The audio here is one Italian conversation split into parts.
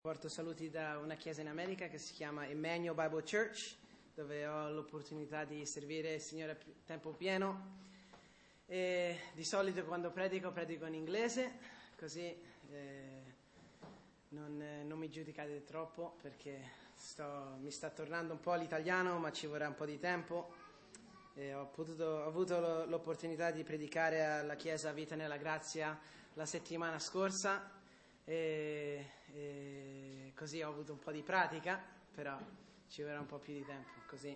Porto saluti da una chiesa in America che si chiama Emmanuel Bible Church, dove ho l'opportunità di servire il Signore a tempo pieno. E di solito quando predico in inglese, così non mi giudicate troppo, perché mi sta tornando un po' l'italiano, ma ci vorrà un po' di tempo. Ho avuto l'opportunità di predicare alla chiesa Vita nella Grazia la settimana scorsa. E così ho avuto un po' di pratica, però ci vorrà un po' più di tempo così.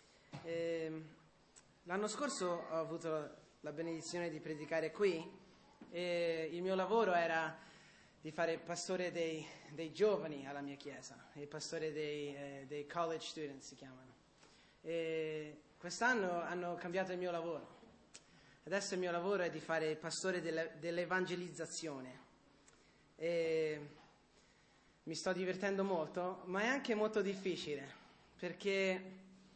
L'anno scorso ho avuto la benedizione di predicare qui e il mio lavoro era di fare pastore dei giovani alla mia chiesa, il pastore dei college students si chiamano. E quest'anno hanno cambiato il mio lavoro. Adesso il mio lavoro è di fare il pastore dell'evangelizzazione. E mi sto divertendo molto, ma è anche molto difficile, perché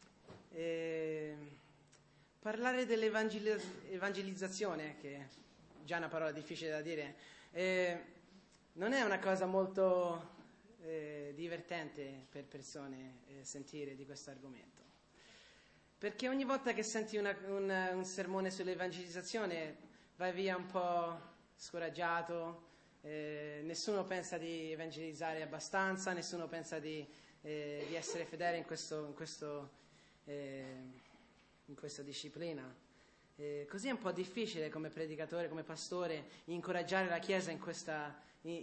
parlare dell'evangelizzazione, che è già una parola difficile da dire, non è una cosa molto divertente per persone sentire di questo argomento, perché ogni volta che senti un sermone sull'evangelizzazione vai via un po' scoraggiato. Nessuno pensa di evangelizzare abbastanza, nessuno pensa di essere fedele in questa disciplina. Così è un po' difficile come predicatore, come pastore, incoraggiare la Chiesa in questo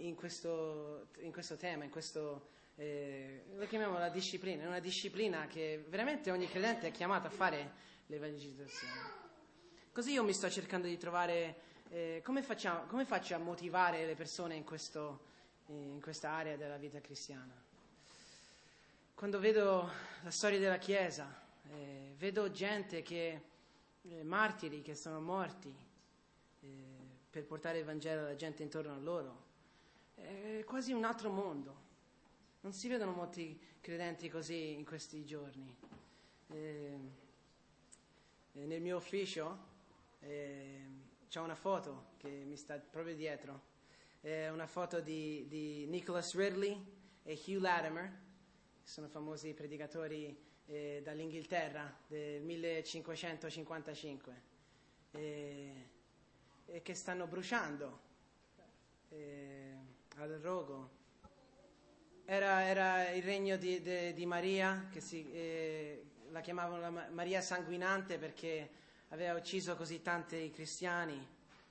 tema, lo chiamiamo la disciplina. È una disciplina che veramente ogni credente è chiamato a fare l'evangelizzazione. Così io mi sto cercando di trovare come faccio a motivare le persone in questa area della vita cristiana. Quando vedo la storia della Chiesa, vedo gente martiri che sono morti per portare il Vangelo alla gente intorno a loro. È quasi un altro mondo. Non si vedono molti credenti così in questi giorni. Nel mio ufficio c'è una foto che mi sta proprio dietro, è una foto di Nicholas Ridley e Hugh Latimer, che sono famosi predicatori dall'Inghilterra del 1555 e che stanno bruciando al rogo. Era il regno di Maria, che la chiamavano la Maria sanguinante perché aveva ucciso così tanti cristiani.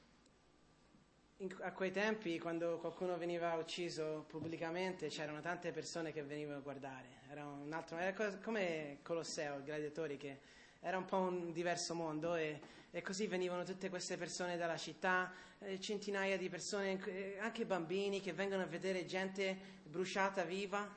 A quei tempi, quando qualcuno veniva ucciso pubblicamente, c'erano tante persone che venivano a guardare. Era come Colosseo, i gladiatori, che era un po' un diverso mondo, e così venivano tutte queste persone dalla città, centinaia di persone, anche bambini, che vengono a vedere gente bruciata viva.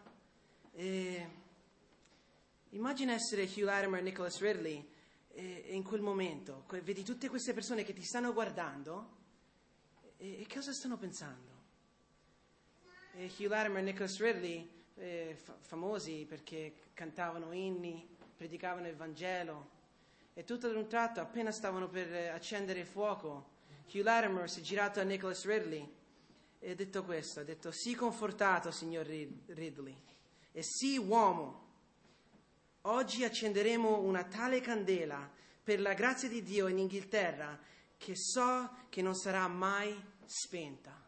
Immagina essere Hugh Latimer e Nicholas Ridley. E in quel momento vedi tutte queste persone che ti stanno guardando e cosa stanno pensando? Hugh Latimer e Nicholas Ridley, famosi perché cantavano inni, predicavano il Vangelo, e tutto ad un tratto, appena stavano per accendere il fuoco, Hugh Latimer si è girato a Nicholas Ridley e ha detto questo, ha detto: "Sii confortato, signor Ridley, e sii uomo. Oggi accenderemo una tale candela per la grazia di Dio in Inghilterra che so che non sarà mai spenta."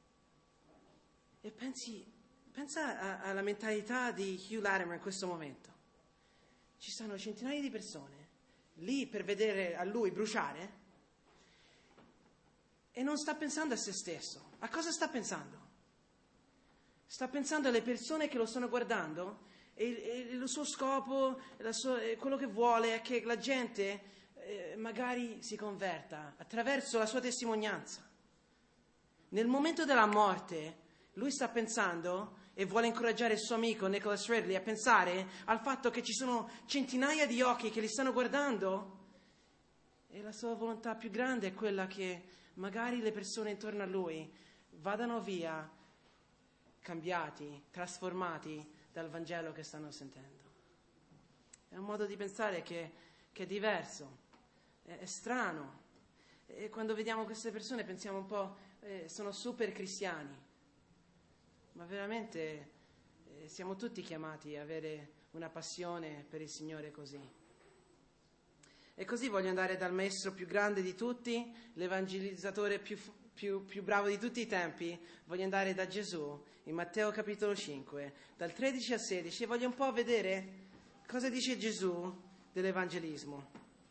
E pensa alla mentalità di Hugh Latimer in questo momento. Ci sono centinaia di persone lì per vedere a lui bruciare e non sta pensando a se stesso. A cosa sta pensando? Sta pensando alle persone che lo stanno guardando. E il suo scopo, quello che vuole è che la gente magari si converta attraverso la sua testimonianza. Nel momento della morte, lui sta pensando e vuole incoraggiare il suo amico Nicholas Ridley a pensare al fatto che ci sono centinaia di occhi che li stanno guardando, e la sua volontà più grande è quella che magari le persone intorno a lui vadano via cambiati, trasformati dal Vangelo che stanno sentendo. È un modo di pensare che è diverso, è strano. E quando vediamo queste persone pensiamo un po', sono super cristiani. ma veramente siamo tutti chiamati a avere una passione per il Signore così. E così voglio andare dal maestro più grande di tutti, l'evangelizzatore più bravo di tutti i tempi, voglio andare da Gesù in Matteo capitolo 5, dal 13 al 16, e voglio un po' vedere cosa dice Gesù dell'evangelismo.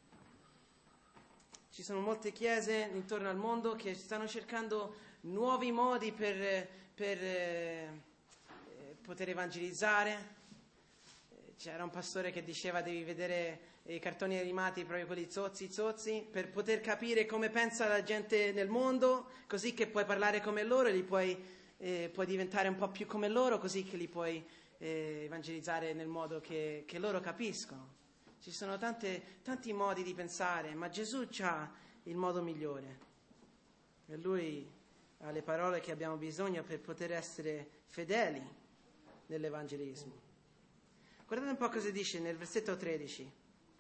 Ci sono molte chiese intorno al mondo che stanno cercando nuovi modi per poter evangelizzare. C'era un pastore che diceva devi vedere i cartoni animati, proprio quelli zozzi, per poter capire come pensa la gente nel mondo, così che puoi parlare come loro e puoi diventare un po' più come loro, così che li puoi evangelizzare nel modo che loro capiscono. Ci sono tanti modi di pensare, ma Gesù ha il modo migliore. E Lui ha le parole che abbiamo bisogno per poter essere fedeli nell'evangelismo. Guardate un po' cosa dice nel versetto 13.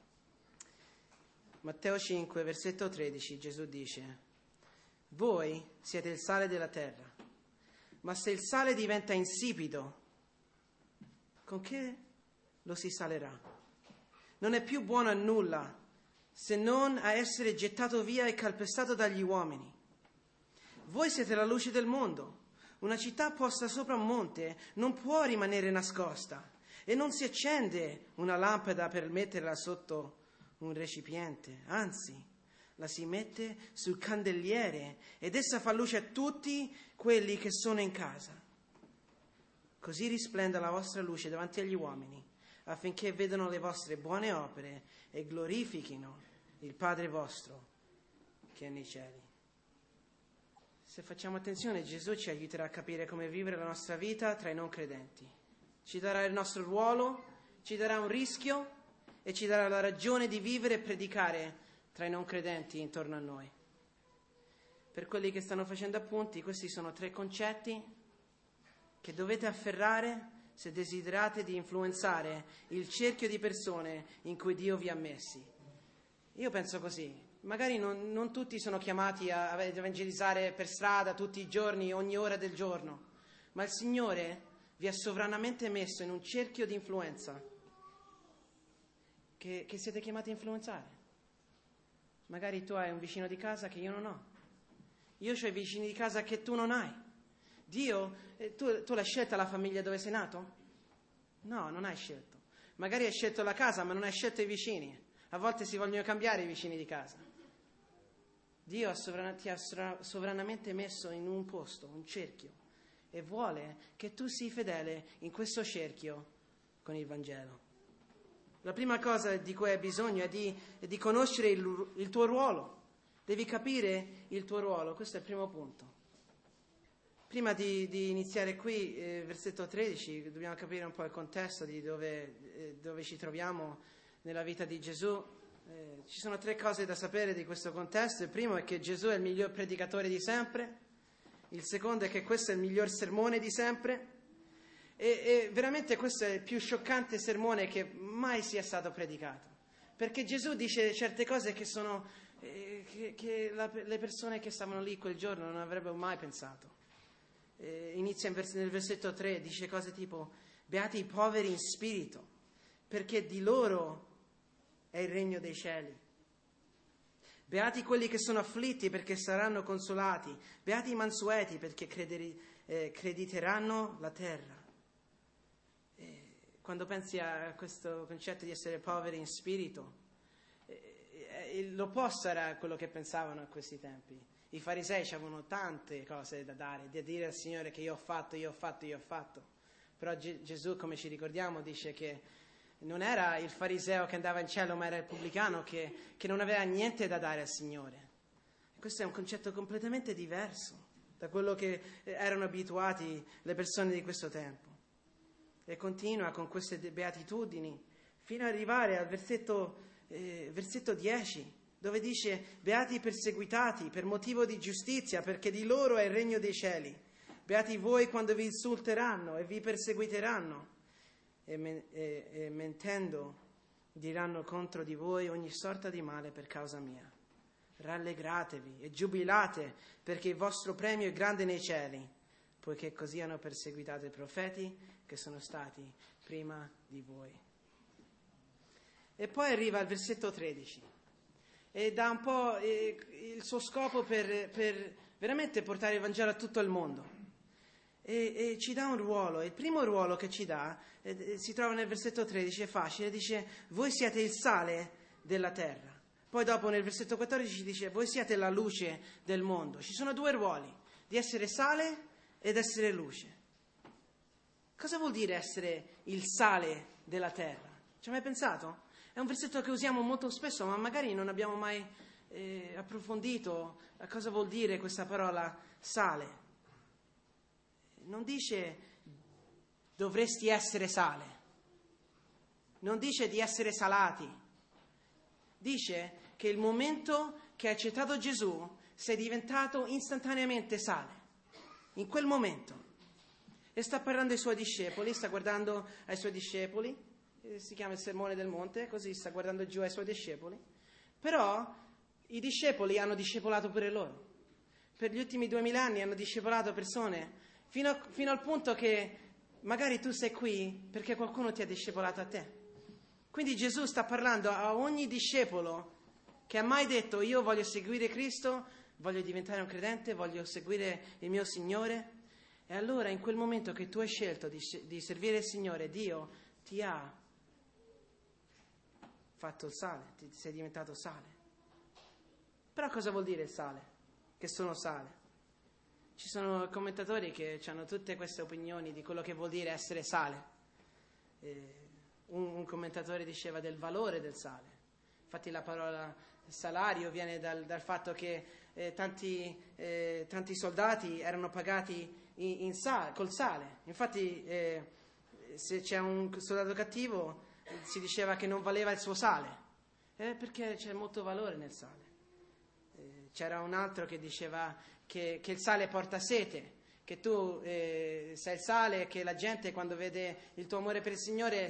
Matteo 5, versetto 13, Gesù dice: voi siete il sale della terra, ma se il sale diventa insipido, con che lo si salerà? Non è più buono a nulla, se non a essere gettato via e calpestato dagli uomini. Voi siete la luce del mondo. Una città posta sopra un monte non può rimanere nascosta, e non si accende una lampada per metterla sotto un recipiente, anzi, la si mette sul candeliere ed essa fa luce a tutti quelli che sono in casa. Così risplenda la vostra luce davanti agli uomini, affinché vedano le vostre buone opere e glorifichino il Padre vostro che è nei cieli. Se facciamo attenzione, Gesù ci aiuterà a capire come vivere la nostra vita tra i non credenti. Ci darà il nostro ruolo, ci darà un rischio e ci darà la ragione di vivere e predicare tra i non credenti intorno a noi. Per quelli che stanno facendo appunti, questi sono 3 concetti che dovete afferrare se desiderate di influenzare il cerchio di persone in cui Dio vi ha messi. Io penso così, magari non tutti sono chiamati a evangelizzare per strada tutti i giorni, ogni ora del giorno, ma il Signore vi ha sovranamente messo in un cerchio di influenza che siete chiamati a influenzare. Magari tu hai un vicino di casa che io non ho. Io ho i vicini di casa che tu non hai. Dio, tu l'hai scelta la famiglia dove sei nato? No, non hai scelto. Magari hai scelto la casa, ma non hai scelto i vicini. A volte si vogliono cambiare i vicini di casa. Dio ti ha sovranamente messo in un posto, un cerchio, e vuole che tu sii fedele in questo cerchio con il Vangelo. La prima cosa di cui hai bisogno è di conoscere il tuo ruolo. Devi capire il tuo ruolo, questo è il primo punto. Prima di iniziare qui, versetto 13, dobbiamo capire un po' il contesto di dove ci troviamo nella vita di Gesù. Ci sono 3 cose da sapere di questo contesto. Il primo è che Gesù è il miglior predicatore di sempre. Il secondo è che questo è il miglior sermone di sempre. E veramente questo è il più scioccante sermone che mai sia stato predicato, perché Gesù dice certe cose che sono che le persone che stavano lì quel giorno non avrebbero mai pensato. Inizia nel versetto 3, dice cose tipo: beati i poveri in spirito, perché di loro è il regno dei cieli. Beati quelli che sono afflitti, perché saranno consolati. Beati i mansueti, perché crediteranno la terra. Quando pensi a questo concetto di essere poveri in spirito, l'opposto era quello che pensavano a questi tempi. I farisei avevano tante cose da dare, da dire al Signore che io ho fatto. Però Gesù, come ci ricordiamo, dice che non era il fariseo che andava in cielo, ma era il pubblicano che non aveva niente da dare al Signore. Questo è un concetto completamente diverso da quello che erano abituati le persone di questo tempo. E continua con queste beatitudini fino ad arrivare al versetto 10, dove dice: beati i perseguitati per motivo di giustizia, perché di loro è il regno dei cieli. Beati voi quando vi insulteranno e vi perseguiteranno e mentendo diranno contro di voi ogni sorta di male per causa mia. Rallegratevi e giubilate, perché il vostro premio è grande nei cieli, poiché così hanno perseguitato i profeti che sono stati prima di voi. E poi arriva al versetto 13 e dà un po' il suo scopo per veramente portare il Vangelo a tutto il mondo. E ci dà un ruolo. Il primo ruolo che ci dà si trova nel versetto 13, è facile, dice: voi siete il sale della terra. Poi dopo nel versetto 14 dice: voi siete la luce del mondo. Ci sono due ruoli, di essere sale ed essere luce. Cosa vuol dire essere il sale della terra? Ci hai mai pensato? È un versetto che usiamo molto spesso, ma magari non abbiamo mai approfondito a cosa vuol dire questa parola sale. Non dice dovresti essere sale, non dice di essere salati, dice che il momento che hai accettato Gesù sei diventato istantaneamente sale, in quel momento. E sta parlando ai suoi discepoli, sta guardando ai suoi discepoli, si chiama il Sermone del Monte, così sta guardando giù ai suoi discepoli, però i discepoli hanno discepolato pure loro. Per gli ultimi 2000 anni hanno discepolato persone fino al punto che magari tu sei qui perché qualcuno ti ha discepolato a te. Quindi Gesù sta parlando a ogni discepolo che ha mai detto: io voglio seguire Cristo, voglio diventare un credente, voglio seguire il mio Signore. E allora in quel momento che tu hai scelto di servire il Signore, Dio ti ha fatto il sale, ti sei diventato sale. Però cosa vuol dire il sale? Che sono sale? Ci sono commentatori che hanno tutte queste opinioni di quello che vuol dire essere sale. Un commentatore diceva del valore del sale. Infatti la parola salario viene dal fatto che tanti soldati erano pagati col sale. Infatti se c'è un soldato cattivo si diceva che non valeva il suo sale, perché c'è molto valore nel sale. C'era un altro che diceva che il sale porta sete, che tu sei il sale, che la gente quando vede il tuo amore per il Signore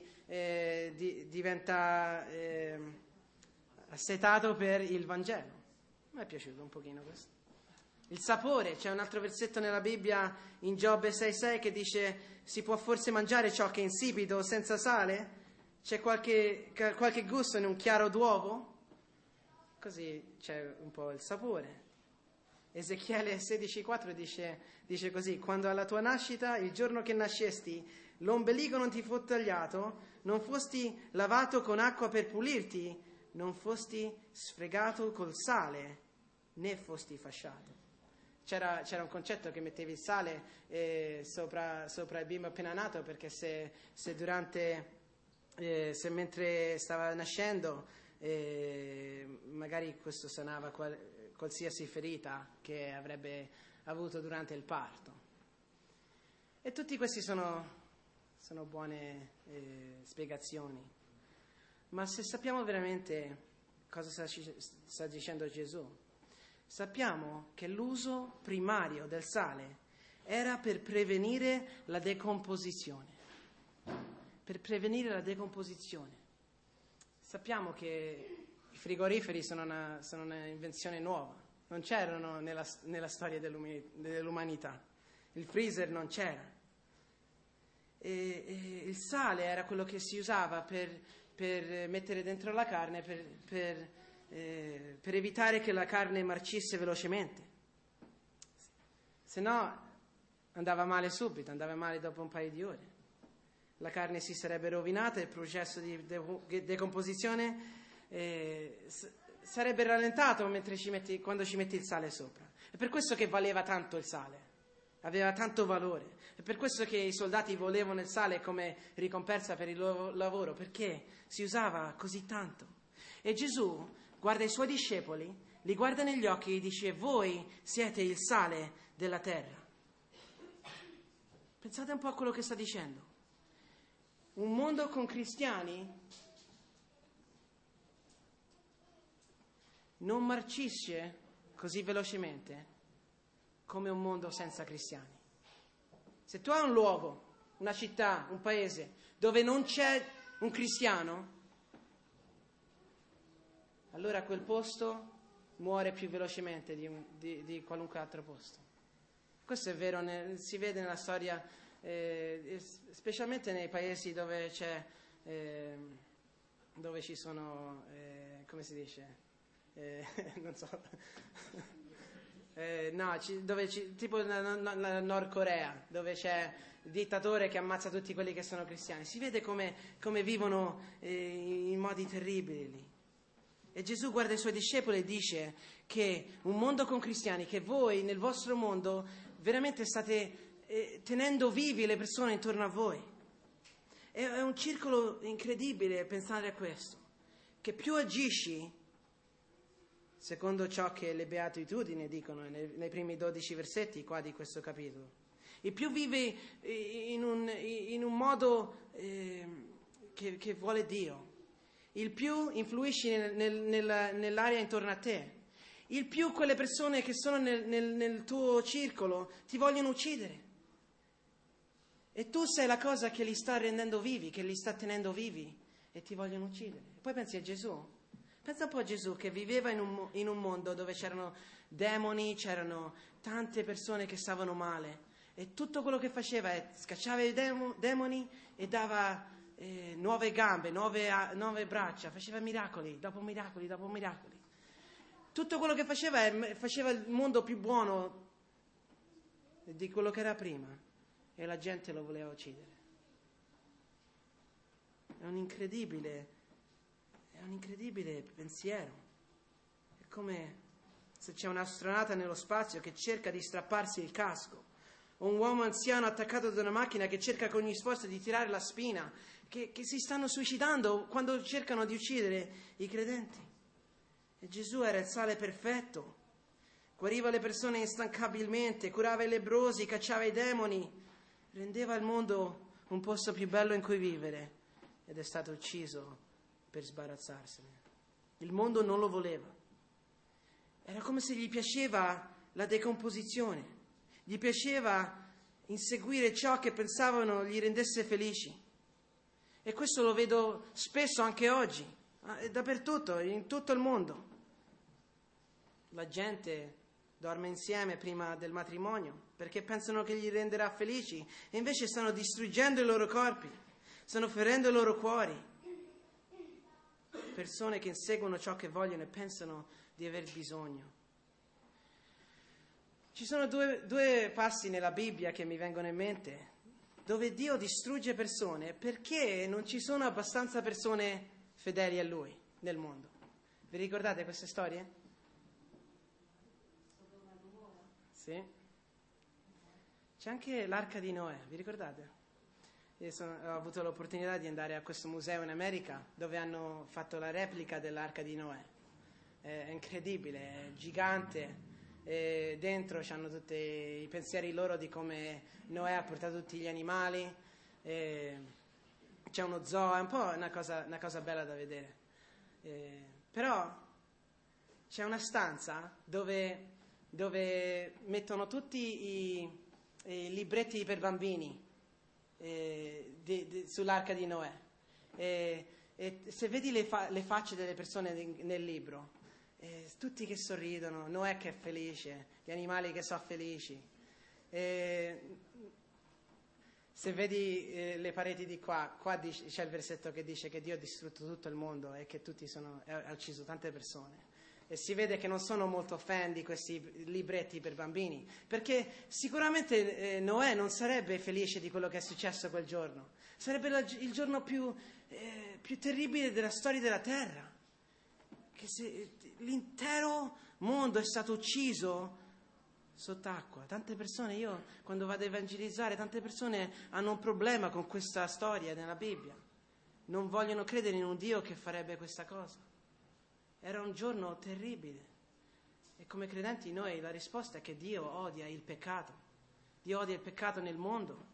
diventa assetato per il Vangelo. Mi è piaciuto un pochino questo. Il sapore, c'è un altro versetto nella Bibbia in Giobbe 6,6 che dice: si può forse mangiare ciò che è insipido senza sale? C'è qualche gusto in un chiaro d'uovo? Così c'è un po' il sapore. Ezechiele 16,4 dice così: quando alla tua nascita, il giorno che nascesti, l'ombelico non ti fu tagliato, non fosti lavato con acqua per pulirti, non fosti sfregato col sale, né fosti fasciato. C'era un concetto che mettevi il sale sopra il bimbo appena nato, perché se mentre stava nascendo magari questo sanava qualsiasi ferita che avrebbe avuto durante il parto. E tutti questi sono buone spiegazioni, ma se sappiamo veramente cosa sta dicendo Gesù, sappiamo che l'uso primario del sale era per prevenire la decomposizione. Per prevenire la decomposizione. Sappiamo che i frigoriferi sono una invenzione nuova, non c'erano nella storia dell'umanità. Il freezer non c'era. E il sale era quello che si usava per mettere dentro la carne, per evitare che la carne marcisse velocemente. Se no andava male subito, andava male dopo un paio di ore. La carne si sarebbe rovinata, il processo di decomposizione sarebbe rallentato quando ci metti il sale sopra. È per questo che valeva tanto il sale, aveva tanto valore. È per questo che i soldati volevano il sale come ricompensa per il loro lavoro, perché si usava così tanto. E Gesù guarda i suoi discepoli, li guarda negli occhi e dice: voi siete il sale della terra. Pensate un po' a quello che sta dicendo. Un mondo con cristiani non marcisce così velocemente come un mondo senza cristiani. Se tu hai un luogo, una città, un paese dove non c'è un cristiano, allora quel posto muore più velocemente di qualunque altro posto. Questo è vero, si vede nella storia, specialmente nei paesi dove c'è, dove ci sono, come si dice? Non so. Tipo la Nord Corea, dove c'è il dittatore che ammazza tutti quelli che sono cristiani. Si vede come vivono in modi terribili lì. E Gesù guarda i suoi discepoli e dice che un mondo con cristiani, che voi nel vostro mondo veramente state tenendo vivi le persone intorno a voi. È un circolo incredibile pensare a questo, che più agisci, secondo ciò che le beatitudini dicono nei primi 12 versetti qua di questo capitolo, e più vivi in un modo che vuole Dio, il più influisci nell'area intorno a te, il più quelle persone che sono nel tuo circolo ti vogliono uccidere. E tu sei la cosa che li sta rendendo vivi, che li sta tenendo vivi e ti vogliono uccidere. E poi pensi a Gesù. Pensa un po' a Gesù che viveva in un mondo dove c'erano demoni, c'erano tante persone che stavano male. E tutto quello che faceva è scacciava i demoni e dava nuove gambe, nuove braccia, faceva miracoli dopo miracoli dopo miracoli. Tutto quello che faceva il mondo più buono di quello che era prima. E la gente lo voleva uccidere. È un incredibile pensiero. È come se c'è un'astronauta nello spazio che cerca di strapparsi il casco, o un uomo anziano attaccato da una macchina che cerca con ogni sforzo di tirare la spina, che si stanno suicidando quando cercano di uccidere i credenti. E Gesù era il sale perfetto, guariva le persone instancabilmente, curava i lebbrosi, cacciava i demoni, rendeva il mondo un posto più bello in cui vivere, ed è stato ucciso per sbarazzarsene. Il mondo non lo voleva. Era come se gli piaceva la decomposizione, gli piaceva inseguire ciò che pensavano gli rendesse felici. E questo lo vedo spesso anche oggi, dappertutto, in tutto il mondo. La gente dorme insieme prima del matrimonio perché pensano che gli renderà felici e invece stanno distruggendo i loro corpi, stanno ferendo i loro cuori. Persone che inseguono ciò che vogliono e pensano di aver bisogno. Ci sono due passi nella Bibbia che mi vengono in mente dove Dio distrugge persone perché non ci sono abbastanza persone fedeli a Lui nel mondo. Vi ricordate queste storie? Sì. C'è anche l'Arca di Noè, vi ricordate? Ho avuto l'opportunità di andare a questo museo in America dove hanno fatto la replica dell'Arca di Noè. È incredibile, è gigante. E dentro c'hanno tutti i pensieri loro di come Noè ha portato tutti gli animali. C'è uno zoo, è un po' una cosa bella da vedere. Però c'è una stanza dove mettono tutti i libretti per bambini sull'Arca di Noè. E se vedi le facce delle persone nel libro, tutti che sorridono, Noè che è felice, gli animali che sono felici. Se vedi le pareti di qua c'è il versetto che dice che Dio ha distrutto tutto il mondo e che ha ucciso tante persone. E si vede che non sono molto fan di questi libretti per bambini, perché sicuramente Noè non sarebbe felice di quello che è successo quel giorno. Sarebbe il giorno più terribile della storia della terra. L'intero mondo è stato ucciso sott'acqua. Tante persone, io quando vado a evangelizzare, tante persone hanno un problema con questa storia nella Bibbia. Non vogliono credere in un Dio che farebbe questa cosa. Era un giorno terribile. E come credenti noi la risposta è che Dio odia il peccato. Dio odia il peccato nel mondo.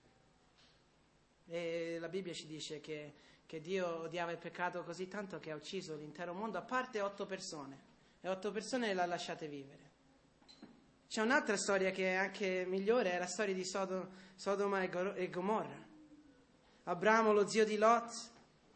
E la Bibbia ci dice che Dio odiava il peccato così tanto che ha ucciso l'intero mondo, a parte 8 persone. E 8 persone le ha lasciate vivere. C'è un'altra storia che è anche migliore, è la storia di Sodoma e Gomorra. Abramo, lo zio di Lot,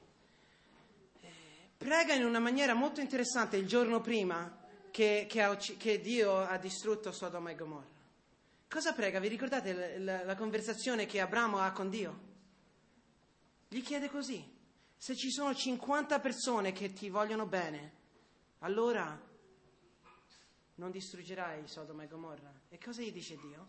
prega in una maniera molto interessante il giorno prima che Dio ha distrutto Sodoma e Gomorra. Cosa prega? Vi ricordate la conversazione che Abramo ha con Dio? Gli chiede così: se ci sono 50 persone che ti vogliono bene, allora non distruggerai Sodoma e Gomorra. E cosa gli dice Dio?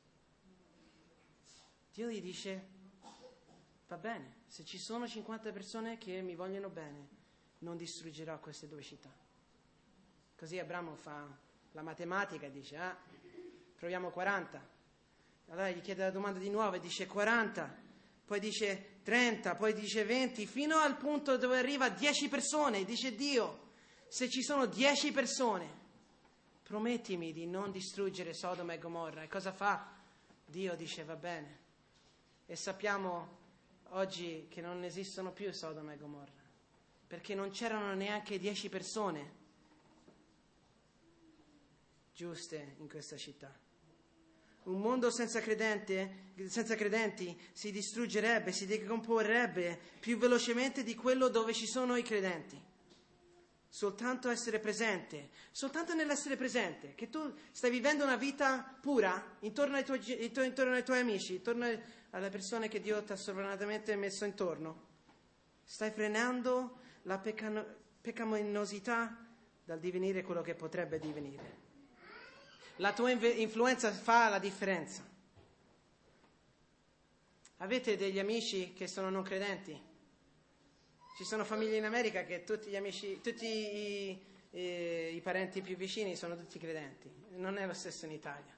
Dio gli dice: va bene, se ci sono 50 persone che mi vogliono bene, non distruggerò queste 2 città. Così Abramo fa la matematica e dice: proviamo 40. Allora gli chiede la domanda di nuovo e dice 40, poi dice 30, poi dice 20, fino al punto dove arriva a 10 persone. Dice Dio: se ci sono 10 persone, promettimi di non distruggere Sodoma e Gomorra. E cosa fa? Dio dice: va bene. E sappiamo oggi che non esistono più Sodoma e Gomorra, perché non c'erano neanche 10 persone giuste in questa città. Un mondo senza credenti si distruggerebbe, si decomporrebbe più velocemente di quello dove ci sono i credenti. Soltanto essere presente, soltanto nell'essere presente, che tu stai vivendo una vita pura intorno ai tuoi amici, intorno alle persone che Dio ti ha sovranamente messo intorno. Stai frenando la peccaminosità dal divenire quello che potrebbe divenire. La tua influenza fa la differenza. Avete degli amici che sono non credenti? Ci sono famiglie in America che tutti i parenti più vicini sono tutti credenti. Non è lo stesso in Italia.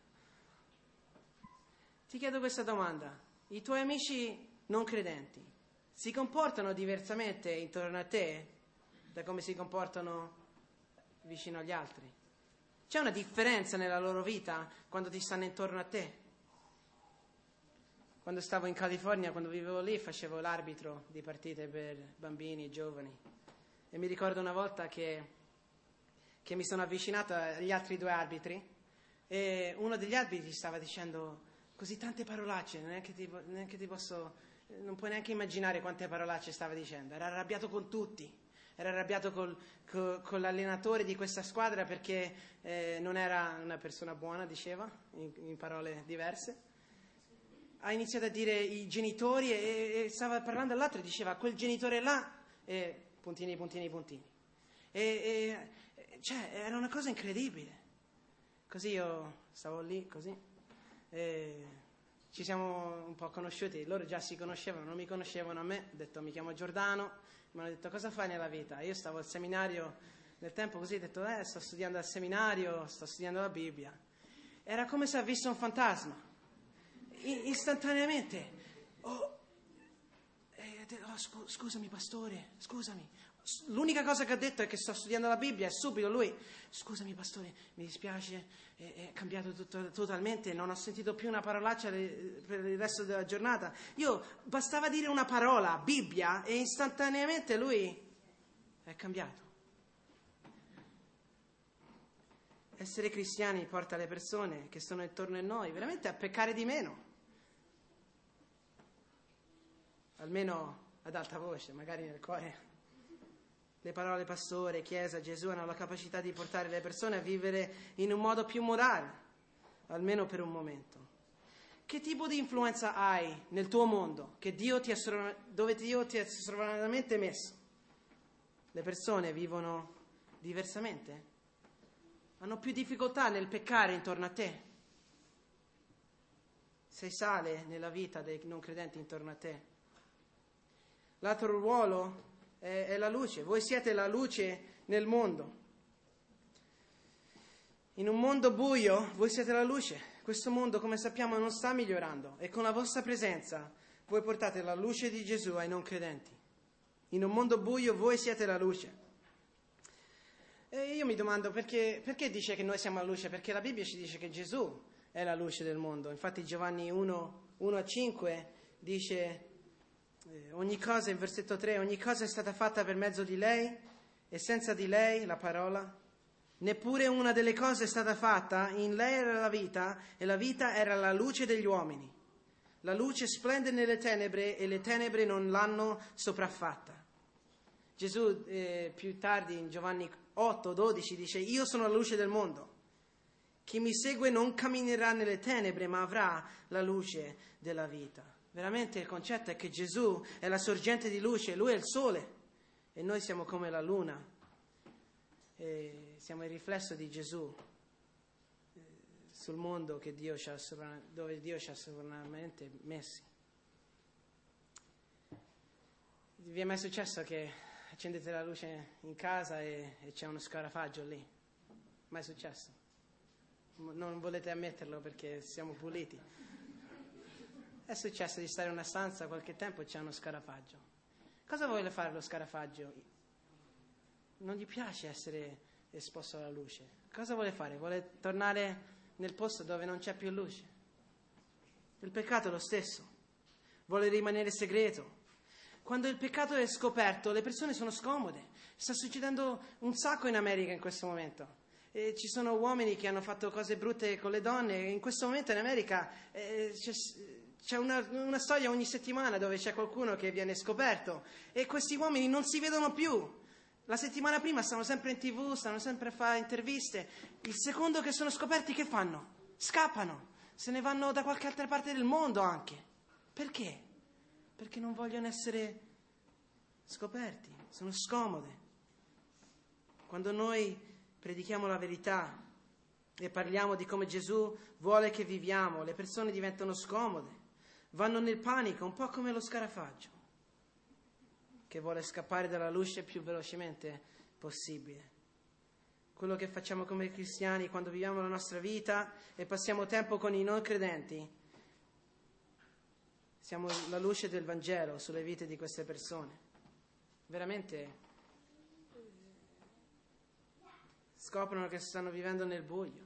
Ti chiedo questa domanda: i tuoi amici non credenti si comportano diversamente intorno a te da come si comportano vicino agli altri? C'è una differenza nella loro vita quando ti stanno intorno a te? Quando stavo in California, quando vivevo lì, facevo l'arbitro di partite per bambini e giovani. E mi ricordo una volta che mi sono avvicinato agli altri 2 arbitri e uno degli arbitri stava dicendo così tante parolacce, non puoi neanche immaginare quante parolacce stava dicendo. Era arrabbiato con tutti. Era arrabbiato con l'allenatore di questa squadra perché non era una persona buona, diceva, in parole diverse. Ha iniziato a dire i genitori e stava parlando all'altro e diceva quel genitore là, puntini, puntini, puntini. Cioè, era una cosa incredibile. Così io stavo lì, così. Ci siamo un po' conosciuti, loro già si conoscevano, non mi conoscevano a me. Ho detto: mi chiamo Giordano. Mi hanno detto: cosa fai nella vita? Io stavo al seminario nel tempo, così ho detto: sto studiando al seminario, sto studiando la Bibbia. Era come se avesse un fantasma. Istantaneamente. Scusami pastore, scusami. L'unica cosa che ha detto è che sto studiando la Bibbia e subito lui: scusami pastore, mi dispiace, è cambiato tutto totalmente, non ho sentito più una parolaccia per il resto della giornata. Bastava dire una parola, Bibbia, e istantaneamente lui è cambiato. Essere cristiani porta le persone che sono intorno a noi veramente a peccare di meno. Almeno ad alta voce, magari nel cuore. Le parole pastore, chiesa, Gesù hanno la capacità di portare le persone a vivere in un modo più morale, almeno per un momento. Che tipo di influenza hai nel tuo mondo, dove Dio ti ha sovranamente messo? Le persone vivono diversamente? Hanno più difficoltà nel peccare intorno a te? Sei sale nella vita dei non credenti intorno a te? L'altro ruolo è la luce. Voi siete la luce nel mondo. In un mondo buio, voi siete la luce. Questo mondo, come sappiamo, non sta migliorando e con la vostra presenza voi portate la luce di Gesù ai non credenti. In un mondo buio voi siete la luce. E io mi domando perché dice che noi siamo la luce? Perché la Bibbia ci dice che Gesù è la luce del mondo. Infatti Giovanni 1:5 dice ogni cosa, in versetto 3, ogni cosa è stata fatta per mezzo di lei e senza di lei, la parola, neppure una delle cose è stata fatta. In lei era la vita e la vita era la luce degli uomini. La luce splende nelle tenebre e le tenebre non l'hanno sopraffatta. Gesù più tardi in Giovanni 8:12 dice: io sono la luce del mondo. Chi mi segue non camminerà nelle tenebre, ma avrà la luce della vita. Veramente il concetto è che Gesù è la sorgente di luce, Lui è il sole e noi siamo come la luna. E siamo il riflesso di Gesù sul mondo che dove Dio ci ha sovranamente messi. Vi è mai successo che accendete la luce in casa e c'è uno scarafaggio lì? Mai successo? Non volete ammetterlo perché siamo puliti. È successo di stare in una stanza qualche tempo e c'è uno scarafaggio. Cosa vuole fare lo scarafaggio? Non gli piace essere esposto alla luce. Cosa vuole fare? Vuole tornare nel posto dove non c'è più luce. Il peccato è lo stesso. Vuole rimanere segreto. Quando il peccato è scoperto, le persone sono scomode. Sta succedendo un sacco in America in questo momento. E ci sono uomini che hanno fatto cose brutte con le donne. In questo momento in America c'è una storia ogni settimana dove c'è qualcuno che viene scoperto. E questi uomini non si vedono più. La settimana prima stanno sempre in TV, stanno sempre a fare interviste. Il secondo che sono scoperti, che fanno? Scappano. Se ne vanno da qualche altra parte del mondo anche. Perché? Perché non vogliono essere scoperti, sono scomode. Quando noi predichiamo la verità e parliamo di come Gesù vuole che viviamo, le persone diventano scomode, vanno nel panico, un po' come lo scarafaggio, che vuole scappare dalla luce più velocemente possibile. Quello che facciamo come cristiani quando viviamo la nostra vita e passiamo tempo con i non credenti, siamo la luce del Vangelo sulle vite di queste persone. Veramente scoprono che stanno vivendo nel buio.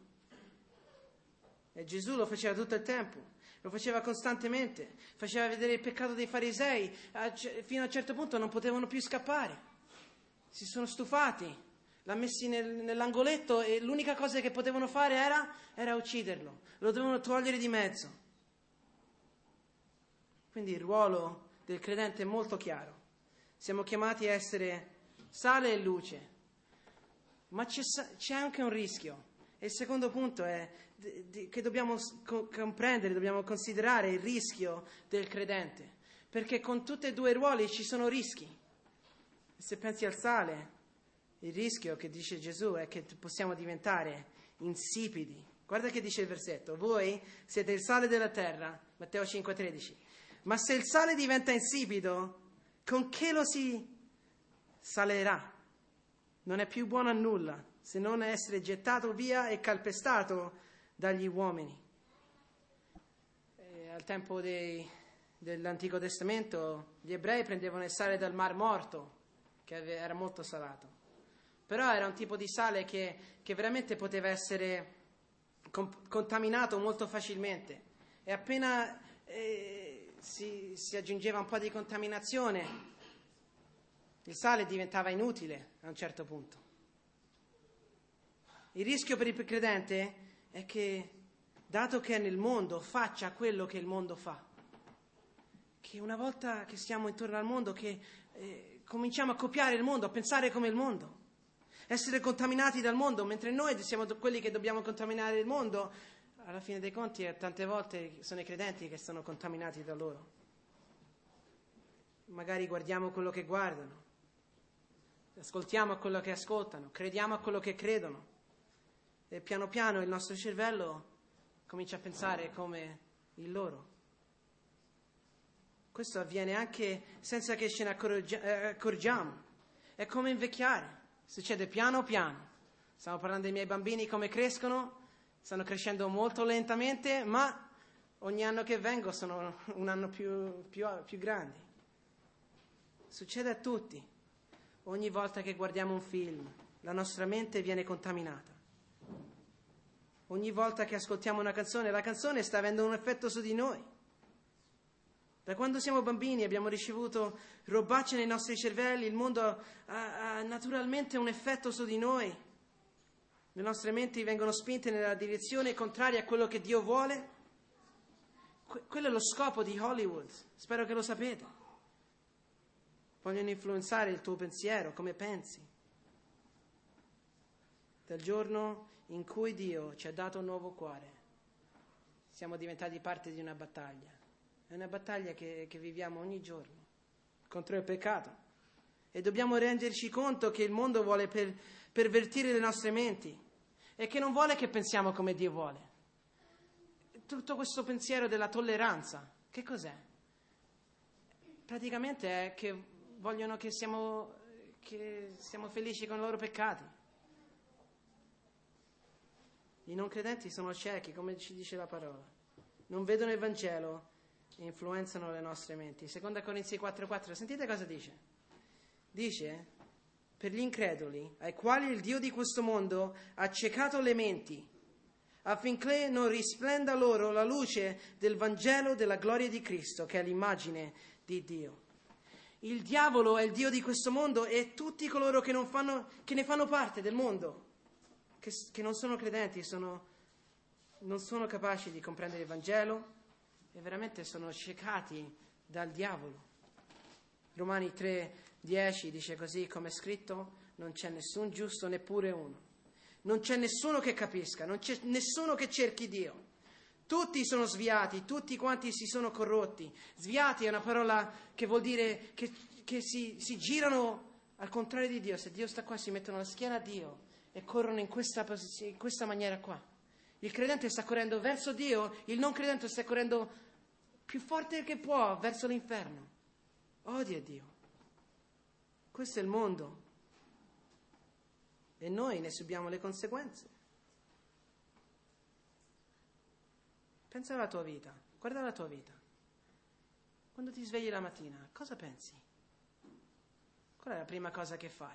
E Gesù lo faceva tutto il tempo, lo faceva costantemente, faceva vedere il peccato dei farisei, fino a un certo punto non potevano più scappare. Si sono stufati, l'ha messi nell'angoletto e l'unica cosa che potevano fare era ucciderlo, lo dovevano togliere di mezzo. Quindi il ruolo del credente è molto chiaro. Siamo chiamati a essere sale e luce, ma c'è anche un rischio. E il secondo punto è che dobbiamo comprendere, dobbiamo considerare il rischio del credente, perché con tutti e due i ruoli ci sono rischi. Se pensi al sale, il rischio che dice Gesù è che possiamo diventare insipidi. Guarda che dice il versetto: voi siete il sale della terra, Matteo 5,13. Ma se il sale diventa insipido, con che lo si salerà? Non è più buono a nulla, se non essere gettato via e calpestato dagli uomini. Al tempo dell'Antico Testamento, gli ebrei prendevano il sale dal Mar Morto, che era molto salato. Però era un tipo di sale che veramente poteva essere contaminato molto facilmente. E appena si aggiungeva un po' di contaminazione, il sale diventava inutile a un certo punto. Il rischio per il credente è che, dato che è nel mondo, faccia quello che il mondo fa. Che una volta che stiamo intorno al mondo, che cominciamo a copiare il mondo, a pensare come il mondo, essere contaminati dal mondo, mentre noi siamo quelli che dobbiamo contaminare il mondo. Alla fine dei conti, tante volte sono i credenti che sono contaminati da loro. Magari guardiamo quello che guardano, ascoltiamo quello che ascoltano, crediamo a quello che credono. E piano piano il nostro cervello comincia a pensare come il loro. Questo avviene anche senza che ce ne accorgiamo. È come invecchiare, succede piano piano. Stiamo parlando dei miei bambini, come crescono. Stanno crescendo molto lentamente, ma ogni anno che vengo sono un anno più grandi. Succede a tutti. Ogni volta che guardiamo un film, la nostra mente viene contaminata. Ogni volta che ascoltiamo una canzone, la canzone sta avendo un effetto su di noi. Da quando siamo bambini abbiamo ricevuto robacce nei nostri cervelli, il mondo ha naturalmente un effetto su di noi. Le nostre menti vengono spinte nella direzione contraria a quello che Dio vuole. Quello è lo scopo di Hollywood. Spero che lo sapete. Vogliono influenzare il tuo pensiero, come pensi. Dal giorno in cui Dio ci ha dato un nuovo cuore. Siamo diventati parte di una battaglia. È una battaglia che viviamo ogni giorno contro il peccato. E dobbiamo renderci conto che il mondo vuole pervertire le nostre menti e che non vuole che pensiamo come Dio vuole. Tutto questo pensiero della tolleranza, che cos'è? Praticamente è che vogliono che siamo felici con i loro peccati. I non credenti sono ciechi, come ci dice la parola. Non vedono il Vangelo e influenzano le nostre menti. 2 Corinzi 4,4, sentite cosa dice. Dice, per gli increduli, ai quali il Dio di questo mondo ha accecato le menti, affinché non risplenda loro la luce del Vangelo della gloria di Cristo, che è l'immagine di Dio. Il diavolo è il dio di questo mondo e tutti coloro che ne fanno parte del mondo, che non sono credenti, non sono capaci di comprendere il Vangelo e veramente sono ciecati dal diavolo. Romani 3,10 dice così, come è scritto, non c'è nessun giusto neppure uno. Non c'è nessuno che capisca, non c'è nessuno che cerchi Dio. Tutti sono sviati, tutti quanti si sono corrotti. Sviati è una parola che vuol dire che si girano al contrario di Dio. Se Dio sta qua, si mettono la schiena a Dio e corrono in questa maniera qua. Il credente sta correndo verso Dio, il non credente sta correndo più forte che può verso l'inferno. Odia Dio. Questo è il mondo. E noi ne subiamo le conseguenze. Pensa alla tua vita, guarda la tua vita. Quando ti svegli la mattina, cosa pensi? Qual è la prima cosa che fai?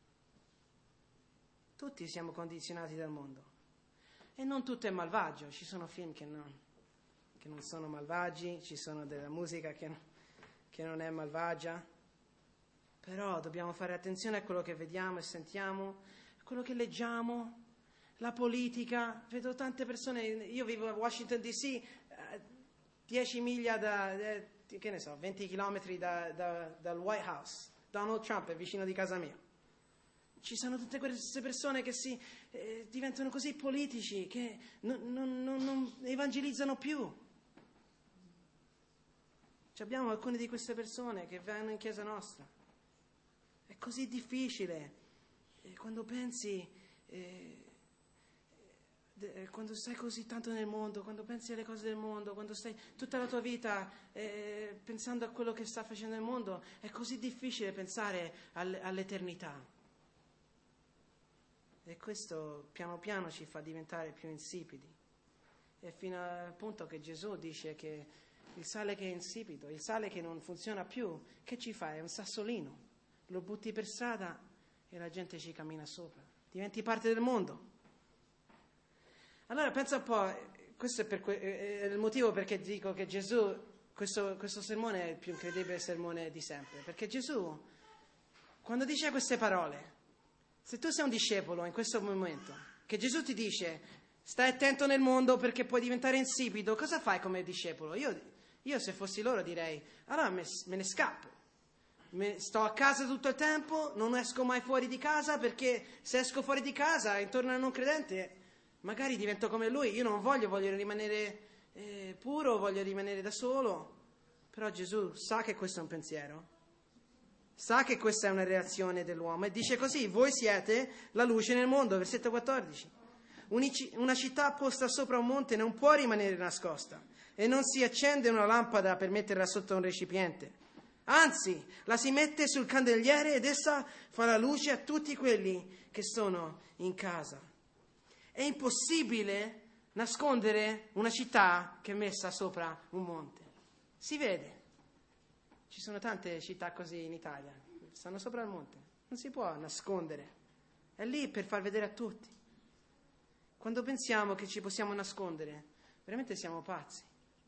Tutti siamo condizionati dal mondo. E non tutto è malvagio, ci sono film che non sono malvagi, ci sono della musica che non è malvagia. Però dobbiamo fare attenzione a quello che vediamo e sentiamo, a quello che leggiamo. La politica, vedo tante persone, io vivo a Washington DC, 10 miglia che ne so, 20 chilometri dal White House. Donald Trump è vicino di casa mia. Ci sono tutte queste persone che diventano così politici, che non evangelizzano più. Abbiamo alcune di queste persone che vanno in chiesa nostra. È così difficile. Quando pensi... quando stai così tanto nel mondo, quando pensi alle cose del mondo, quando stai tutta la tua vita pensando a quello che sta facendo il mondo, è così difficile pensare all'eternità. E questo piano piano ci fa diventare più insipidi. E fino al punto che Gesù dice che il sale che è insipido, il sale che non funziona più, che ci fa? È un sassolino. Lo butti per strada e la gente ci cammina sopra. Diventi parte del mondo. Allora pensa un po', questo è il motivo perché dico che Gesù, questo sermone è il più incredibile sermone di sempre, perché Gesù, quando dice queste parole, se tu sei un discepolo in questo momento, che Gesù ti dice, stai attento nel mondo perché puoi diventare insipido, cosa fai come discepolo? Io se fossi loro direi, allora me ne scappo. Sto a casa tutto il tempo, non esco mai fuori di casa perché se esco fuori di casa intorno al non credente magari divento come lui. Io non voglio rimanere puro, voglio rimanere da solo. Però Gesù sa che questo è un pensiero, sa che questa è una reazione dell'uomo e dice così: voi siete la luce nel mondo, versetto 14. Una città posta sopra un monte non può rimanere nascosta e non si accende una lampada per metterla sotto un recipiente. Anzi, la si mette sul candeliere ed essa fa la luce a tutti quelli che sono in casa. È impossibile nascondere una città che è messa sopra un monte. Si vede. Ci sono tante città così in Italia, stanno sopra il monte. Non si può nascondere. È lì per far vedere a tutti. Quando pensiamo che ci possiamo nascondere, veramente siamo pazzi.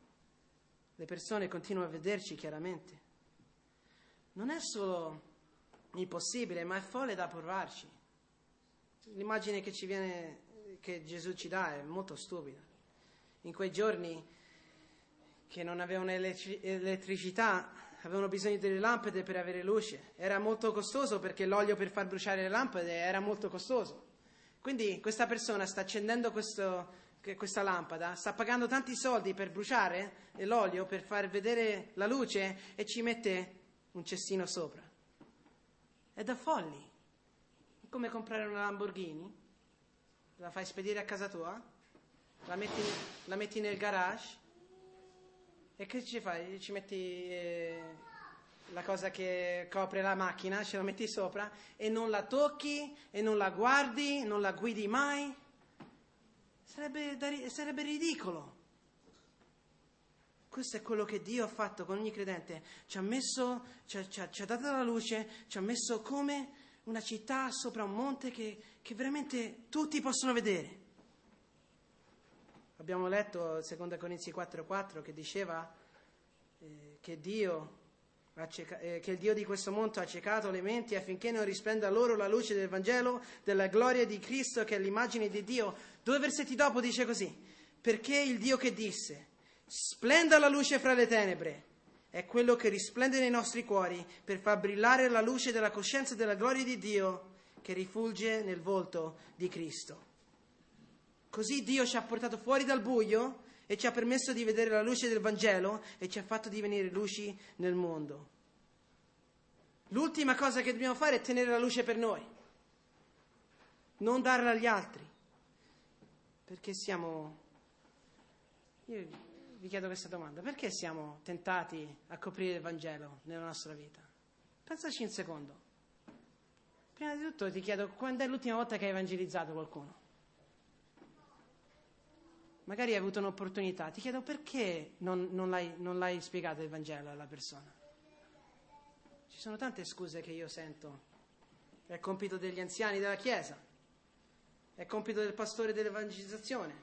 Le persone continuano a vederci chiaramente. Non è solo impossibile, ma è folle da provarci. L'immagine che Gesù ci dà è molto stupida. In quei giorni che non avevano elettricità, avevano bisogno delle lampade per avere luce. Era molto costoso perché l'olio per far bruciare le lampade era molto costoso. Quindi questa persona sta accendendo questa lampada, sta pagando tanti soldi per bruciare l'olio, per far vedere la luce e ci mette un cestino sopra. È da folli. È come comprare una Lamborghini, la fai spedire a casa tua, la metti nel garage e che ci fai? Ci metti la cosa che copre la macchina, ce la metti sopra e non la tocchi e non la guardi, non la guidi mai. Sarebbe ridicolo. Questo è quello che Dio ha fatto con ogni credente. Ci ha dato la luce, ci ha messo come una città sopra un monte che veramente tutti possono vedere. Abbiamo letto 2 Corinzi 4,4 che diceva che il Dio di questo mondo ha ciecato le menti affinché non risplenda loro la luce del Vangelo, della gloria di Cristo che è l'immagine di Dio. 2 versetti dopo dice così: perché il Dio che disse splenda la luce fra le tenebre è quello che risplende nei nostri cuori per far brillare la luce della coscienza della gloria di Dio che rifulge nel volto di Cristo. Così Dio ci ha portato fuori dal buio e ci ha permesso di vedere la luce del Vangelo e ci ha fatto divenire luci nel mondo. L'ultima cosa che dobbiamo fare è tenere la luce per noi, non darla agli altri, perché io vi chiedo questa domanda: perché siamo tentati a coprire il Vangelo nella nostra vita? Pensaci un secondo. Prima di tutto ti chiedo, quando è l'ultima volta che hai evangelizzato qualcuno? Magari hai avuto un'opportunità, ti chiedo perché non l'hai spiegato il Vangelo alla persona. Ci sono tante scuse che io sento. È compito degli anziani della Chiesa, è compito del pastore dell'evangelizzazione.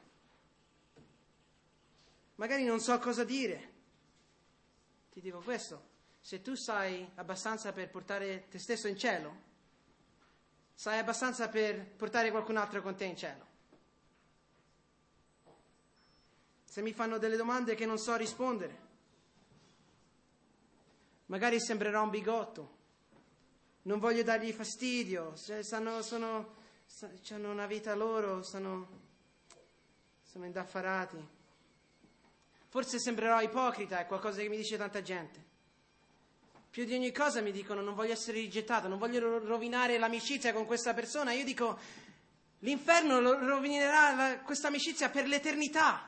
Magari non so cosa dire. Ti dico questo: se tu sai abbastanza per portare te stesso in cielo, sai abbastanza per portare qualcun altro con te in cielo. Se mi fanno delle domande che non so rispondere, magari sembrerò un bigotto, non voglio dargli fastidio, hanno una vita loro, sono indaffarati. Forse sembrerò ipocrita, è qualcosa che mi dice tanta gente. Più di ogni cosa mi dicono: non voglio essere rigettato, non voglio rovinare l'amicizia con questa persona. Io dico: l'inferno rovinerà questa amicizia per l'eternità.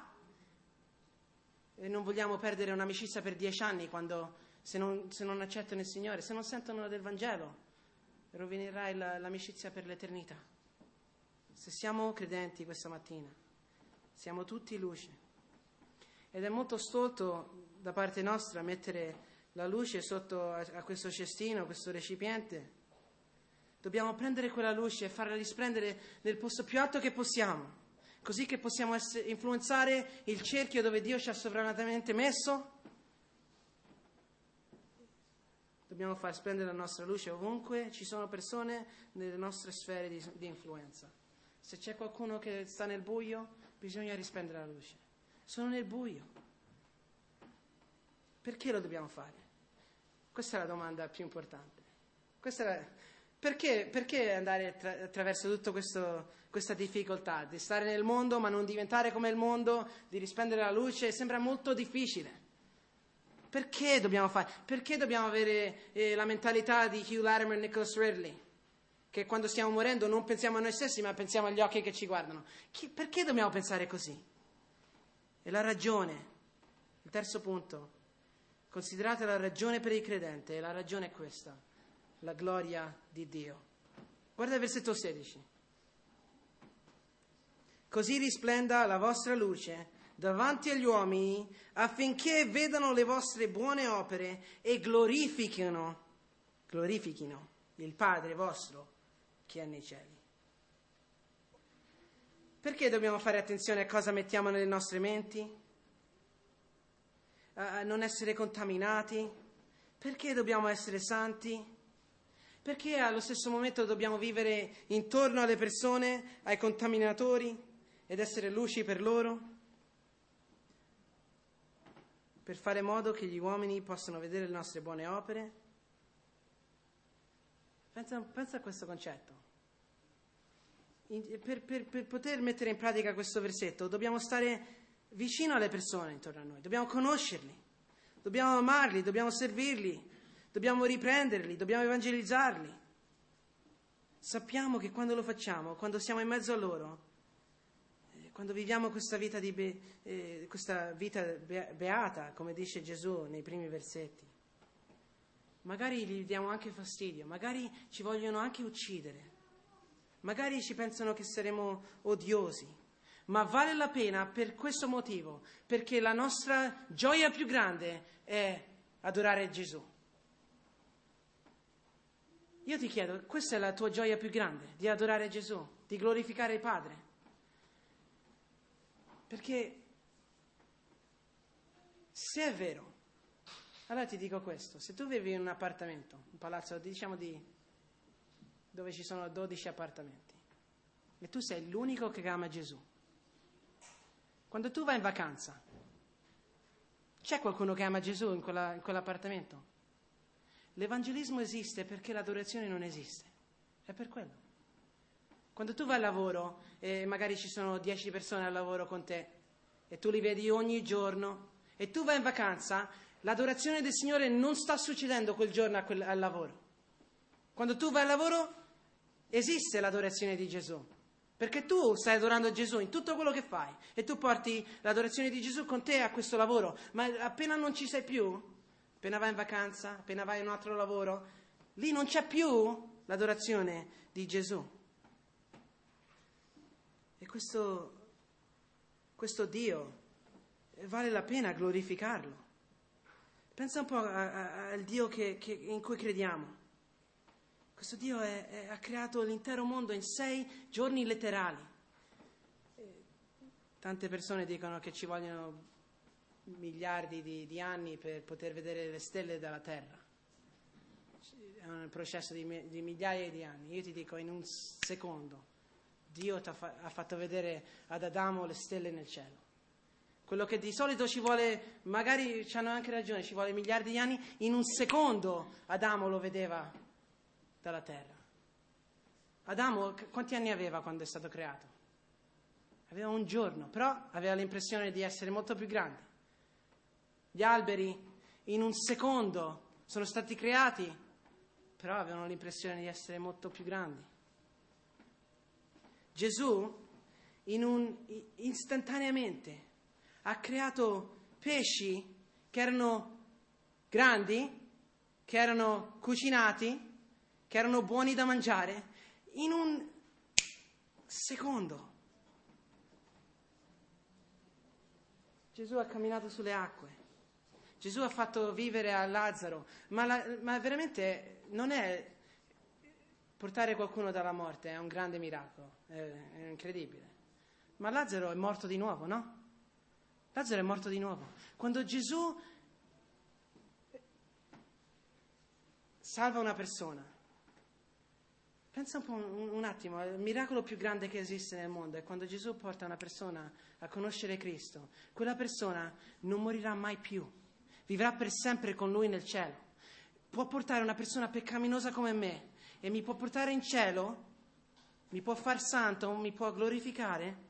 E non vogliamo perdere un'amicizia per 10 anni se non accettano il Signore, se non sentono del Vangelo, rovinerai l'amicizia per l'eternità. Se siamo credenti questa mattina, siamo tutti luce. Ed è molto stolto da parte nostra mettere la luce sotto a questo cestino, questo recipiente. Dobbiamo prendere quella luce e farla risplendere nel posto più alto che possiamo, così che possiamo influenzare il cerchio dove Dio ci ha sovranamente messo. Dobbiamo far splendere la nostra luce ovunque ci sono persone nelle nostre sfere di influenza. Se c'è qualcuno che sta nel buio, bisogna risplendere la luce. Sono nel buio. Perché lo dobbiamo fare? Questa è la domanda più importante. Perché andare attraverso tutta questa difficoltà di stare nel mondo ma non diventare come il mondo, di risplendere la luce? Sembra molto difficile. Perché dobbiamo fare? Perché dobbiamo avere la mentalità di Hugh Latimer e Nicholas Ridley, che quando stiamo morendo non pensiamo a noi stessi ma pensiamo agli occhi che ci guardano? Perché dobbiamo pensare così? E la ragione, il terzo punto, considerate la ragione per il credente, e la ragione è questa: la gloria di Dio. Guarda il versetto 16. Così risplenda la vostra luce davanti agli uomini, affinché vedano le vostre buone opere e glorifichino il Padre vostro che è nei cieli. Perché dobbiamo fare attenzione a cosa mettiamo nelle nostre menti? A non essere contaminati? Perché dobbiamo essere santi? Perché allo stesso momento dobbiamo vivere intorno alle persone, ai contaminatori, ed essere luci per loro? Per fare in modo che gli uomini possano vedere le nostre buone opere? Pensa a questo concetto. per poter mettere in pratica questo versetto dobbiamo stare vicino alle persone intorno a noi, dobbiamo conoscerli, dobbiamo amarli, dobbiamo servirli, dobbiamo riprenderli, dobbiamo evangelizzarli. Sappiamo che quando lo facciamo, quando siamo in mezzo a loro, quando viviamo questa vita beata, come dice Gesù nei primi versetti, magari gli diamo anche fastidio, magari ci vogliono anche uccidere, magari ci pensano che saremo odiosi, ma vale la pena per questo motivo, perché la nostra gioia più grande è adorare Gesù. Io ti chiedo, questa è la tua gioia più grande, di adorare Gesù, di glorificare il Padre? Perché se è vero, allora ti dico questo, se tu vivi in un appartamento, un palazzo, diciamo dove ci sono 12 appartamenti, e tu sei l'unico che ama Gesù, quando tu vai in vacanza, c'è qualcuno che ama Gesù in quell'appartamento? L'evangelismo esiste perché l'adorazione non esiste, è per quello. Quando tu vai al lavoro e magari ci sono 10 persone al lavoro con te e tu li vedi ogni giorno e tu vai in vacanza, l'adorazione del Signore non sta succedendo quel giorno al lavoro. Quando tu vai al lavoro esiste l'adorazione di Gesù, perché tu stai adorando Gesù in tutto quello che fai e tu porti l'adorazione di Gesù con te a questo lavoro, ma appena non ci sei più, appena vai in vacanza, appena vai in un altro lavoro, lì non c'è più l'adorazione di Gesù. E questo Dio vale la pena glorificarlo. Pensa un po' al Dio in cui crediamo. Questo Dio ha creato l'intero mondo in 6 giorni letterali. Tante persone dicono che ci vogliono miliardi di anni per poter vedere le stelle dalla Terra. È un processo di migliaia di anni. Io ti dico, in un secondo Dio ha fatto vedere ad Adamo le stelle nel cielo. Quello che di solito ci vuole, magari ci hanno anche ragione, ci vuole miliardi di anni, in un secondo Adamo lo vedeva dalla terra. Adamo quanti anni aveva quando è stato creato? Aveva un giorno, però aveva l'impressione di essere molto più grande. Gli alberi in un secondo sono stati creati, però avevano l'impressione di essere molto più grandi. Gesù istantaneamente ha creato pesci che erano grandi, che erano cucinati, che erano buoni da mangiare, in un secondo. Gesù ha camminato sulle acque. Gesù ha fatto vivere a Lazzaro, ma veramente non è portare qualcuno dalla morte, è un grande miracolo, è incredibile. Ma Lazzaro è morto di nuovo, no? Lazzaro è morto di nuovo. Quando Gesù salva una persona, pensa un po' un attimo, il miracolo più grande che esiste nel mondo è quando Gesù porta una persona a conoscere Cristo. Quella persona non morirà mai più, vivrà per sempre con Lui nel cielo. Può portare una persona peccaminosa come me e mi può portare in cielo, mi può far santo, mi può glorificare,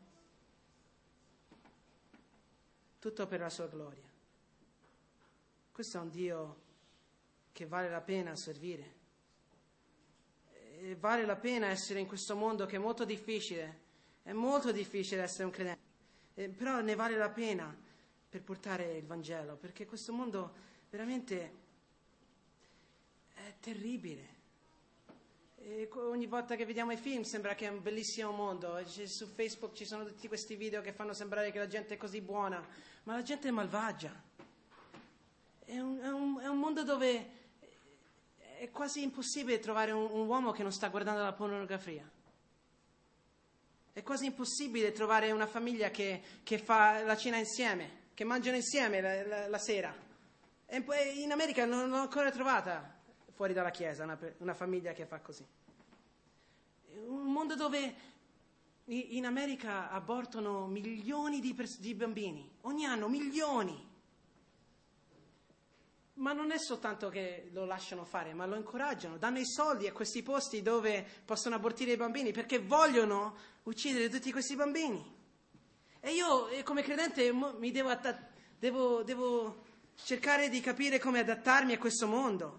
tutto per la sua gloria. Questo è un Dio che vale la pena servire. E vale la pena essere in questo mondo che è molto difficile essere un credente, però ne vale la pena per portare il Vangelo, perché questo mondo veramente è terribile. E ogni volta che vediamo i film sembra che è un bellissimo mondo, e su Facebook ci sono tutti questi video che fanno sembrare che la gente è così buona, ma la gente è malvagia. È un mondo dove è quasi impossibile trovare un uomo che non sta guardando la pornografia. È quasi impossibile trovare una famiglia che fa la cena insieme, che mangiano insieme la sera. E in America non l'ho ancora trovata fuori dalla chiesa una famiglia che fa così. Un mondo dove in America abortano milioni di bambini ogni anno, milioni. Ma non è soltanto che lo lasciano fare, ma lo incoraggiano, danno i soldi a questi posti dove possono abortire i bambini, perché vogliono uccidere tutti questi bambini. E io, come credente, mi devo cercare di capire come adattarmi a questo mondo.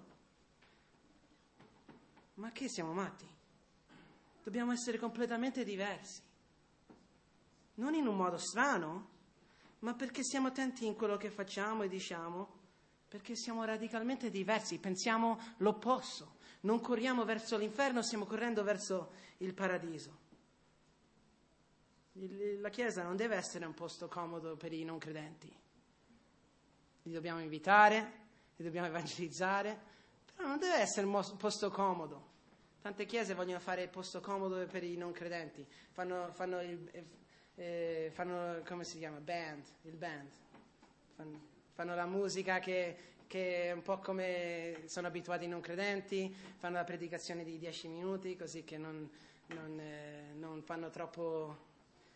Ma che siamo matti? Dobbiamo essere completamente diversi. Non in un modo strano, ma perché siamo attenti in quello che facciamo e diciamo, perché siamo radicalmente diversi, pensiamo l'opposto. Non corriamo verso l'inferno, stiamo correndo verso il paradiso. La Chiesa non deve essere un posto comodo per i non credenti. Li dobbiamo invitare, li dobbiamo evangelizzare, però non deve essere un posto comodo. Tante chiese vogliono fare il posto comodo per i non credenti. Fanno come si chiama? Il band. Fanno la musica che è un po' come sono abituati i non credenti, fanno la predicazione di 10 minuti, così che non fanno troppo...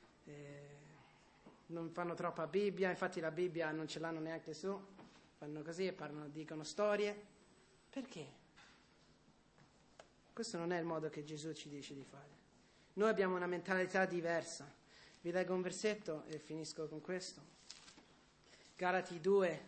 non fanno troppa Bibbia, infatti la Bibbia non ce l'hanno neanche su, fanno così e dicono storie. Perché? Questo non è il modo che Gesù ci dice di fare. Noi abbiamo una mentalità diversa. Vi leggo un versetto e finisco con questo. Galati 2,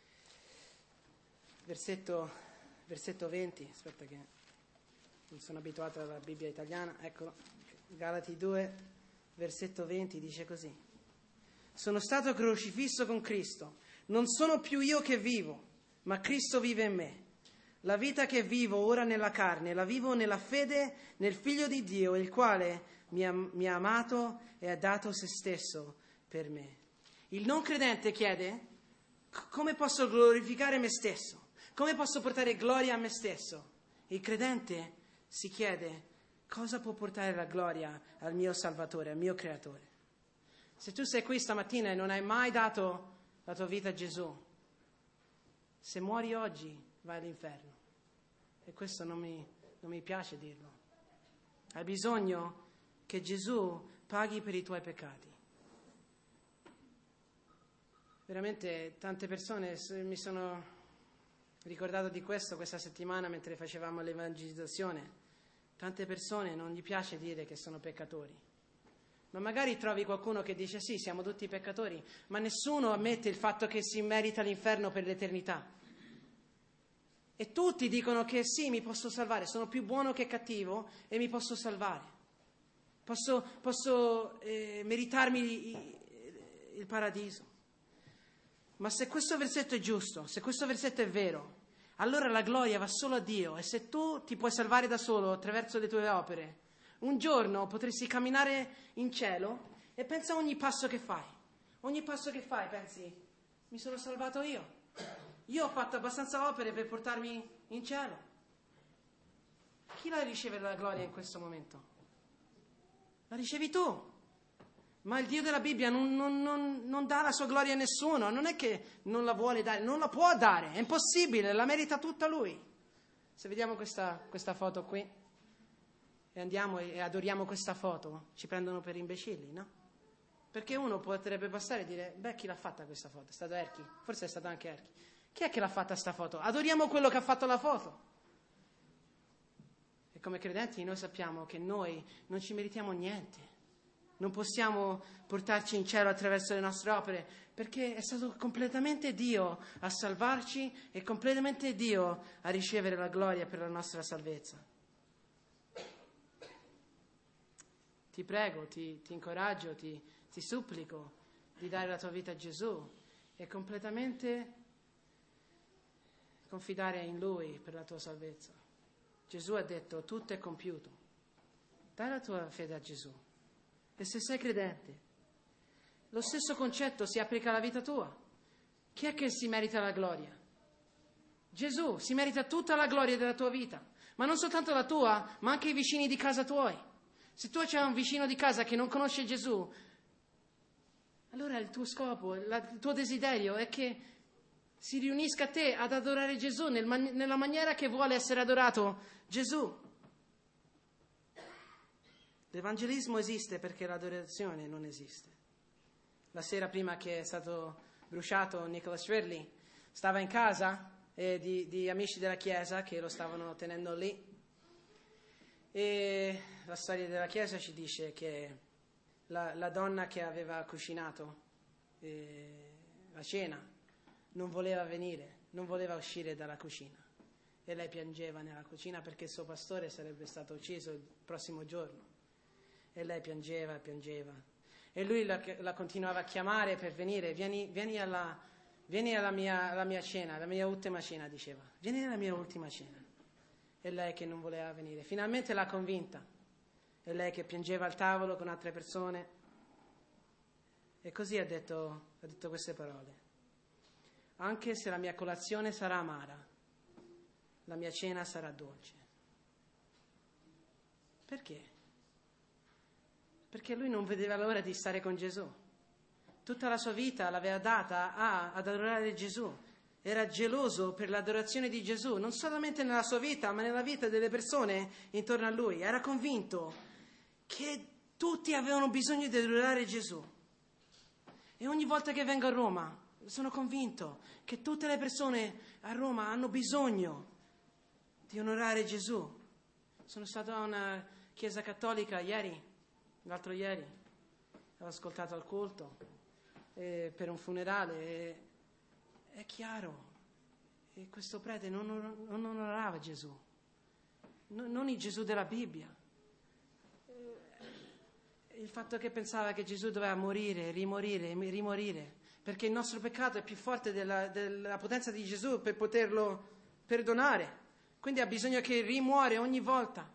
versetto 20. Aspetta che non sono abituato alla Bibbia italiana. Eccolo. Galati 2, versetto 20 dice così. Sono stato crocifisso con Cristo. Non sono più io che vivo, ma Cristo vive in me. La vita che vivo ora nella carne, la vivo nella fede nel Figlio di Dio, il quale mi ha amato e ha dato se stesso per me. Il non credente chiede, come posso glorificare me stesso? Come posso portare gloria a me stesso? Il credente si chiede, cosa può portare la gloria al mio Salvatore, al mio Creatore? Se tu sei qui stamattina e non hai mai dato la tua vita a Gesù, se muori oggi vai all'inferno. E questo non mi piace dirlo. Hai bisogno che Gesù paghi per i tuoi peccati. Veramente tante persone mi sono ricordato di questo questa settimana mentre facevamo l'evangelizzazione. Tante persone non gli piace dire che sono peccatori. Ma magari trovi qualcuno che dice sì, siamo tutti peccatori, ma nessuno ammette il fatto che si merita l'inferno per l'eternità. E tutti dicono che sì, mi posso salvare, sono più buono che cattivo e mi posso salvare. Posso meritarmi il paradiso. Ma se questo versetto è giusto, se questo versetto è vero, allora la gloria va solo a Dio. E se tu ti puoi salvare da solo attraverso le tue opere, un giorno potresti camminare in cielo e pensa a ogni passo che fai. Ogni passo che fai pensi, mi sono salvato io. Io ho fatto abbastanza opere per portarmi in cielo. Chi la riceve la gloria in questo momento? La ricevi tu. Ma il Dio della Bibbia non dà la sua gloria a nessuno. Non è che non la vuole dare, non la può dare. È impossibile, la merita tutta Lui. Se vediamo questa foto qui e andiamo e adoriamo questa foto, ci prendono per imbecilli, no? Perché uno potrebbe passare e dire, beh, chi l'ha fatta questa foto? È stato Erchi? Forse è stato anche Erchi. Chi è che l'ha fatta sta foto? Adoriamo quello che ha fatto la foto. E come credenti noi sappiamo che noi non ci meritiamo niente. Non possiamo portarci in cielo attraverso le nostre opere, perché è stato completamente Dio a salvarci e completamente Dio a ricevere la gloria per la nostra salvezza. Ti prego, ti incoraggio, ti supplico di dare la tua vita a Gesù e completamente confidare in Lui per la tua salvezza. Gesù ha detto, tutto è compiuto. Dai la tua fede a Gesù. E se sei credente, lo stesso concetto si applica alla vita tua. Chi è che si merita la gloria? Gesù si merita tutta la gloria della tua vita, ma non soltanto la tua, ma anche i vicini di casa tuoi. Se tu c'hai un vicino di casa che non conosce Gesù, allora il tuo scopo, il tuo desiderio è che si riunisca a te ad adorare Gesù nella maniera che vuole essere adorato Gesù. L'evangelismo esiste perché l'adorazione non esiste. La sera prima che è stato bruciato Nicholas Ridley, stava in casa di amici della chiesa che lo stavano tenendo lì. E la storia della chiesa ci dice che la donna che aveva cucinato la cena non voleva venire, non voleva uscire dalla cucina, e lei piangeva nella cucina perché il suo pastore sarebbe stato ucciso il prossimo giorno, e lei piangeva, e lui la continuava a chiamare per venire. Vieni alla mia cena, la mia ultima cena, diceva, vieni alla mia ultima cena. E lei che non voleva venire, finalmente l'ha convinta, e lei che piangeva al tavolo con altre persone, e così ha detto queste parole: anche se la mia colazione sarà amara, la mia cena sarà dolce. Perché? Perché lui non vedeva l'ora di stare con Gesù. Tutta la sua vita l'aveva data ad adorare Gesù. Era geloso per l'adorazione di Gesù, non solamente nella sua vita, ma nella vita delle persone intorno a lui. Era convinto che tutti avevano bisogno di adorare Gesù. E ogni volta che vengo a Roma, sono convinto che tutte le persone a Roma hanno bisogno di onorare Gesù. Sono stato a una chiesa cattolica l'altro ieri, ho ascoltato il culto per un funerale, e è chiaro, e questo prete non onorava Gesù, non il Gesù della Bibbia. Il fatto che pensava che Gesù doveva morire, rimorire, perché il nostro peccato è più forte della potenza di Gesù per poterlo perdonare. Quindi ha bisogno che rimuore ogni volta.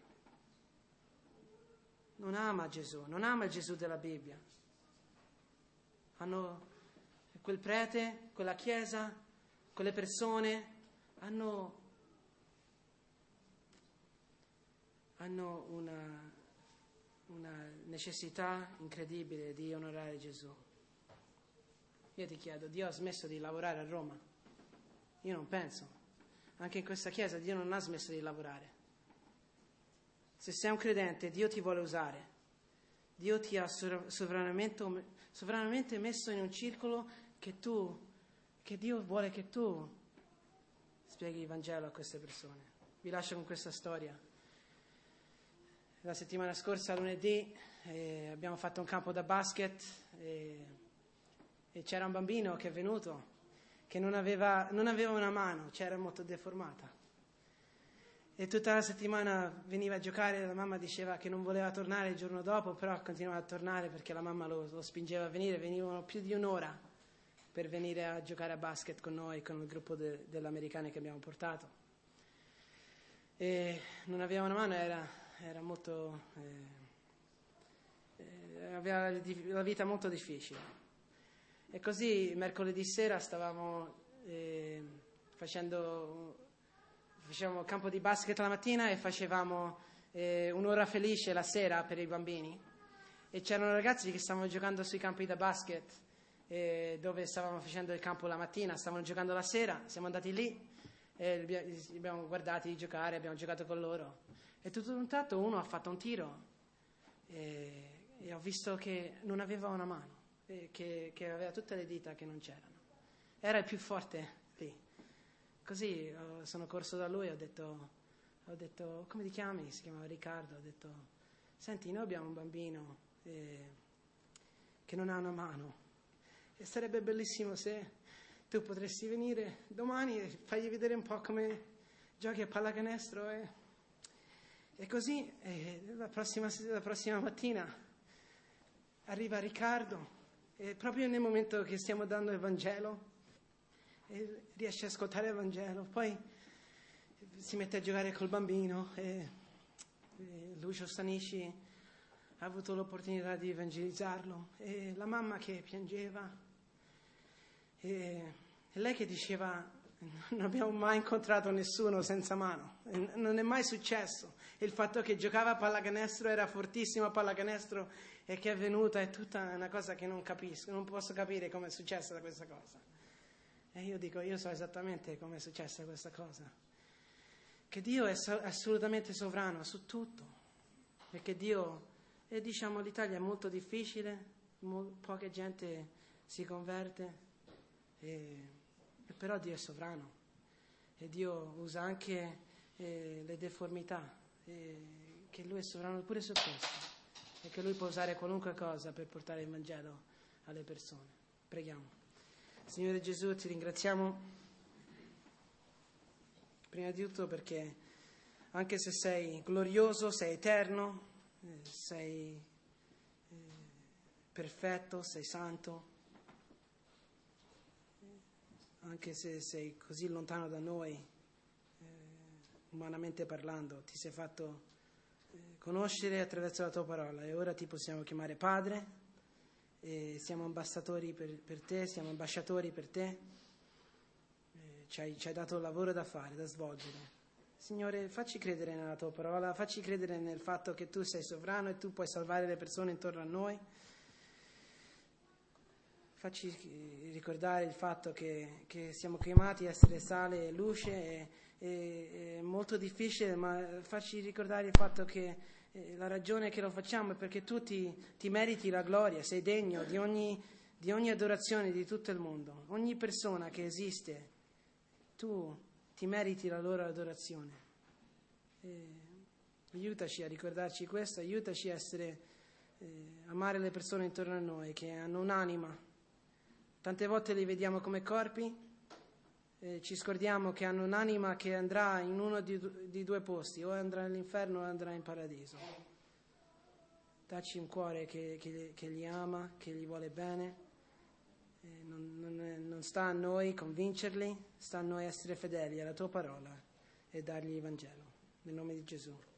Non ama Gesù, non ama il Gesù della Bibbia. Quel prete, quella chiesa, quelle persone hanno una necessità incredibile di onorare Gesù. Io ti chiedo, Dio ha smesso di lavorare a Roma? Io non penso. Anche in questa chiesa Dio non ha smesso di lavorare. Se sei un credente, Dio ti vuole usare. Dio ti ha sovranamente messo in un circolo che Dio vuole che tu spieghi il Vangelo a queste persone. Vi lascio con questa storia. La settimana scorsa, lunedì, abbiamo fatto un campo da basket e c'era un bambino che è venuto che non aveva una mano, c'era molto deformata. E tutta la settimana veniva a giocare, la mamma diceva che non voleva tornare il giorno dopo, però continuava a tornare perché la mamma lo spingeva a venire. Venivano più di un'ora per venire a giocare a basket con noi, con il gruppo dell'americane che abbiamo portato. E non aveva una mano, era molto... aveva la vita molto difficile. E così mercoledì sera facevamo campo di basket la mattina e facevamo un'ora felice la sera per i bambini, e c'erano ragazzi che stavano giocando sui campi da basket dove stavamo facendo il campo la mattina, stavano giocando la sera. Siamo andati lì e li abbiamo guardati giocare, abbiamo giocato con loro, e tutto ad un tratto uno ha fatto un tiro e ho visto che non aveva una mano, che aveva tutte le dita che non c'erano, era il più forte lì. Così sono corso da lui e ho detto come ti chiami? Si chiamava Riccardo. Ho detto, senti, noi abbiamo un bambino che non ha una mano, e sarebbe bellissimo se tu potresti venire domani e fargli vedere un po' come giochi a pallacanestro, e così la prossima mattina arriva Riccardo, e proprio nel momento che stiamo dando il Vangelo, e riesce a ascoltare il Vangelo, poi si mette a giocare col bambino, e Lucio Stanisci ha avuto l'opportunità di evangelizzarlo, e la mamma che piangeva, e lei che diceva non abbiamo mai incontrato nessuno senza mano, non è mai successo. Il fatto che giocava a pallacanestro, era fortissimo a pallacanestro, e che è venuta è tutta una cosa che non capisco, non posso capire come è successa questa cosa. E io dico, io so esattamente come è successa questa cosa, che Dio è assolutamente sovrano su tutto, perché Dio, e diciamo l'Italia è molto difficile, poca gente si converte, però Dio è sovrano, E Dio usa anche le deformità, che Lui è sovrano pure su questo, e che Lui può usare qualunque cosa per portare il Vangelo alle persone. Preghiamo. Signore Gesù, ti ringraziamo prima di tutto perché anche se sei glorioso, sei eterno, sei perfetto, sei santo, anche se sei così lontano da noi, umanamente parlando, ti sei fatto conoscere attraverso la tua parola e ora ti possiamo chiamare Padre, e siamo ambasciatori per te, siamo ambasciatori per te, ci hai dato un lavoro da fare, da svolgere. Signore, facci credere nella tua parola, facci credere nel fatto che tu sei sovrano e tu puoi salvare le persone intorno a noi. Facci ricordare il fatto che siamo chiamati a essere sale e luce, è molto difficile, ma facci ricordare il fatto che la ragione che lo facciamo è perché tu ti meriti la gloria, sei degno di ogni adorazione di tutto il mondo. Ogni persona che esiste, tu ti meriti la loro adorazione. Aiutaci a ricordarci questo, aiutaci a amare le persone intorno a noi che hanno un'anima. Tante volte li vediamo come corpi, ci scordiamo che hanno un'anima che andrà in uno di due posti, o andrà all'inferno o andrà in paradiso. Dacci un cuore che li ama, che gli vuole bene. Non sta a noi convincerli, sta a noi essere fedeli alla tua parola e dargli il Vangelo. Nel nome di Gesù.